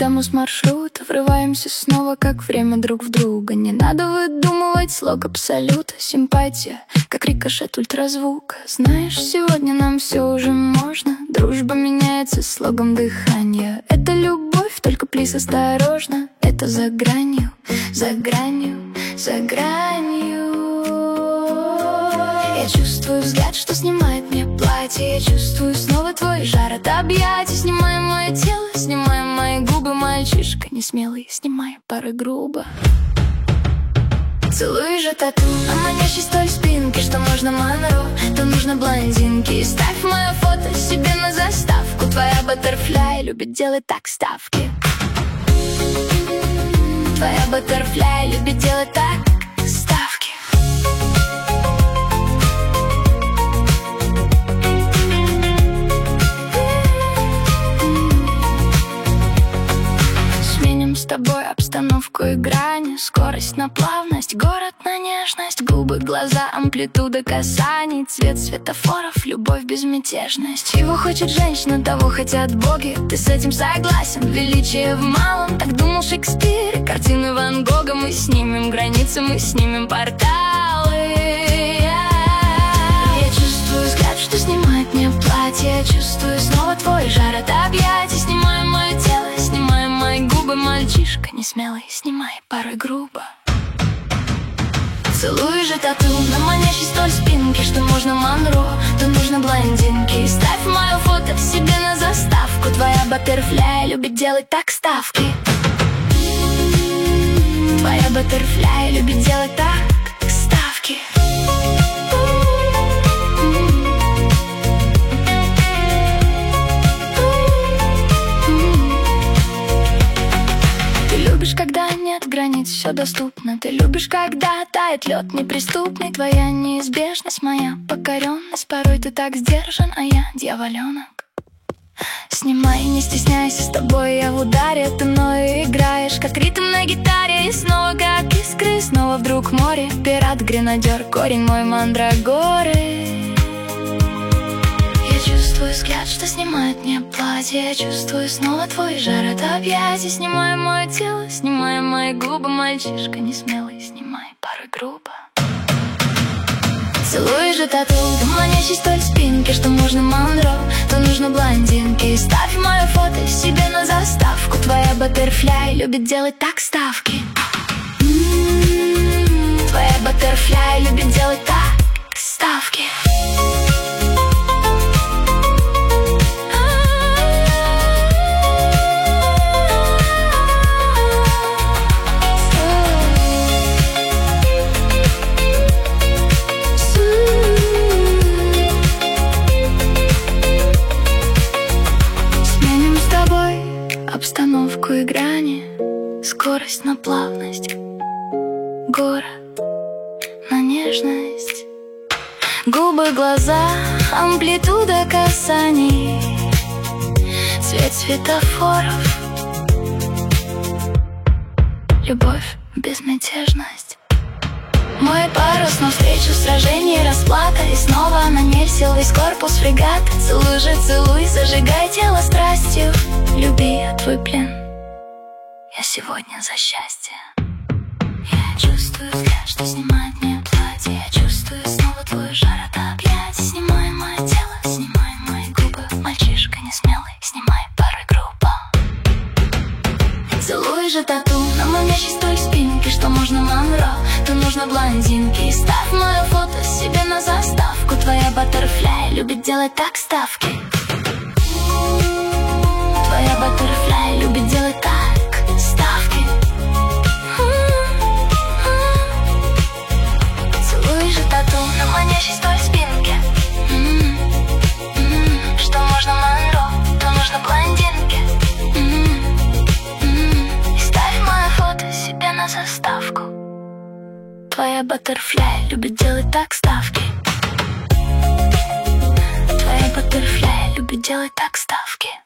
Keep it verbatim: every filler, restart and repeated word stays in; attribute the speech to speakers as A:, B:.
A: когда мы с маршрута врываемся снова, как время друг в друга. Не надо выдумывать слог абсолюта. Симпатия, как рикошет ультразвука. Знаешь, сегодня нам все уже можно. Дружба меняется слогом дыхания. Это любовь, только плиз осторожно. Это за гранью, за гранью, за гранью. Я чувствую взгляд, что снимает мне платье. Я чувствую снова твой жар от объятий. Снимай мое тело, снимай мои губы. Мальчишка несмелый, снимай пары грубо. Целуй же тату на манящей столь спинке, что можно Монро, то нужно блондинки. Ставь мое фото себе на заставку. Твоя баттерфляй любит делать так ставки. Твоя баттерфляй любит делать так ставки. Сменим с тобой обстановку и грани. Скорость на плавность, город на нежность. Губы, глаза, амплитуда касаний. Цвет светофоров, любовь, безмятежность. Его хочет женщина, того хотят боги. Ты с этим согласен? Величие в малом, так думал Шекспир. Картины Ван Гога. Мы снимем границы, мы снимем порталы. Я чувствую взгляд, что снимает мне платье. Я чувствую снова твой жар от объятий. Снимай мое тело, снимай мои губы. Мальчишка несмелый, снимай порой грубо. Целуй же тату на манящей столь спинке, что можно Монро, то нужно блондинки. Ставь мое фото себе на заставку. Твоя баттерфляй любит делать так ставки. Твоя баттерфляй любит делать так ставки. Ты любишь, когда нет границ, все доступно. Ты любишь, когда тает лед неприступный. Твоя неизбежность, моя покоренность. Порой ты так сдержан, а я дьяволенок. Снимай, не стесняйся, с тобой я в ударе. Ты мною играешь, как ритм на гитаре. И снова как искры, снова вдруг море. Пират, гренадер, корень мой мандрагоры. Я чувствую взгляд, что снимает мне платье. Я чувствую снова твой жар от объятий. Снимай мое тело, снимай мои губы. Мальчишка несмелый, снимай порой грубо. Целуй же тату на манящей столь спинке, что можно Монро, то нужно блондинки. Ставь мое фото себе на заставку. Твоя баттерфляй любит делать так ставки. М-м-м, твоя баттерфляй любит делать так ставки. Обстановку и грани, скорость на плавность, город на нежность. Губы, глаза, амплитуда касаний. Цвет светофоров, любовь, безмятежность. Мой парус навстречу сражений, расплата. И снова на ней сел весь корпус фрегат. Целуй же, целуй, зажигай тело страстью. Люби, я твой плен, я сегодня за счастье. Я чувствую взгляд, что снимает мне платье. Я чувствую снова твой жар от объятий. Снимай мое тело, снимай мои губы. Мальчишка несмелый, снимай порой грубо. Целуй же тату на манящей столь спинке, что можно Монро, то нужно блондинки. Ставь мое фото себе на заставку. Твоя баттерфляй любит делать так ставки. Твоя баттерфляй любит делать так ставки. Целуй же тату на манящей столь спинке, м-м-м, что можно Монро, то нужно блондинки. М-м-м, и ставь мое фото себе на заставку. Твоя баттерфляй любит делать так ставки. Твоя баттерфляй любит делать так ставки.